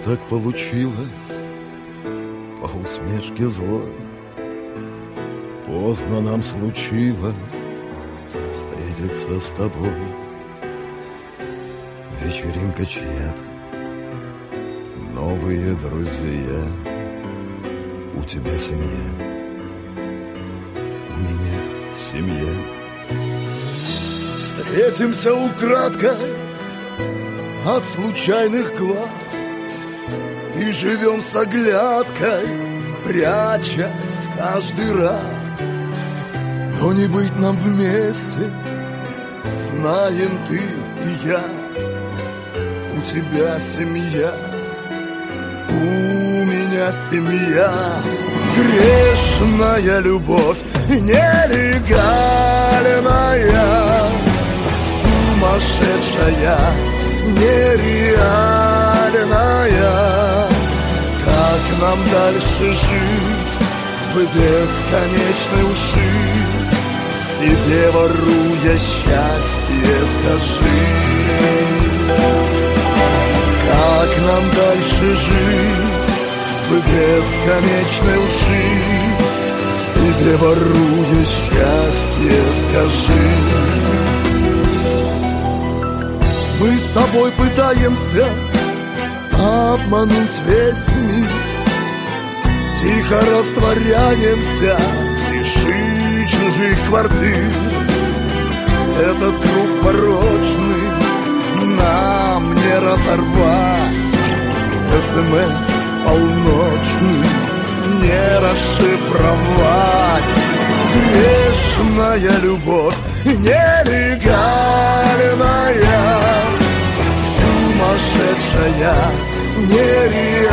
так получилось, по усмешке злой, поздно нам случилось встретиться с тобой. Вечеринка чья-то, новые друзья, у тебя семья, у меня семья. Встретимся украдкой от случайных глаз и живем с оглядкой, прячась каждый раз. Но не быть нам вместе, знаем ты и я. У тебя семья, у меня семья. Грешная любовь, нелегальная, сумасшедшая, нереальная. Как нам дальше жить в бесконечной лжи, себе воруя счастье, скажи? Как нам дальше жить в бесконечной лжи, себе воруя счастье, скажи? Мы с тобой пытаемся обмануть весь мир, тихо растворяемся в тиши чужих квартир. Этот круг порочный нам не разорвать, СМС полночный не расшифровать. Грешная любовь, нелегальная, сумасшедшая, нереальная.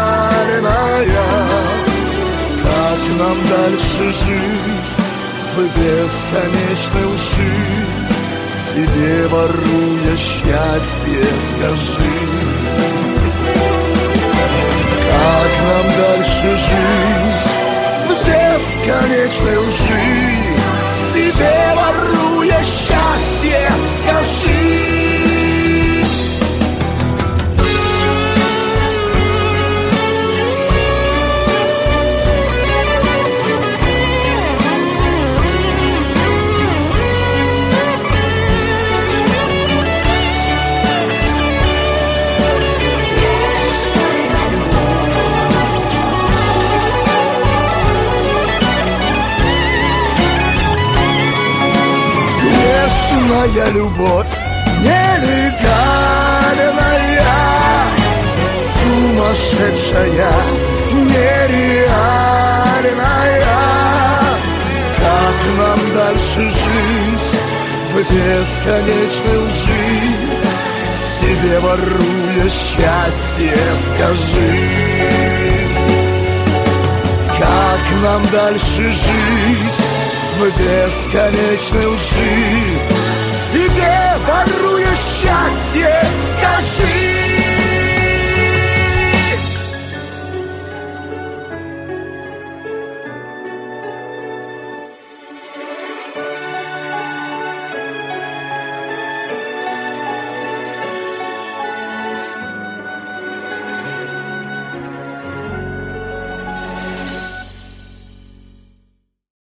Как нам дальше жить в бесконечной лжи, себе воруя счастье, скажи? Как нам дальше жить в бесконечной лжи, себе воруя счастье, скажи? Грешная любовь, нелегальная, сумасшедшая, нереальная. Как нам дальше жить в бесконечной лжи, себе воруя счастье, скажи? Как нам дальше жить в бесконечной лжи, себе воруя счастье, скажи?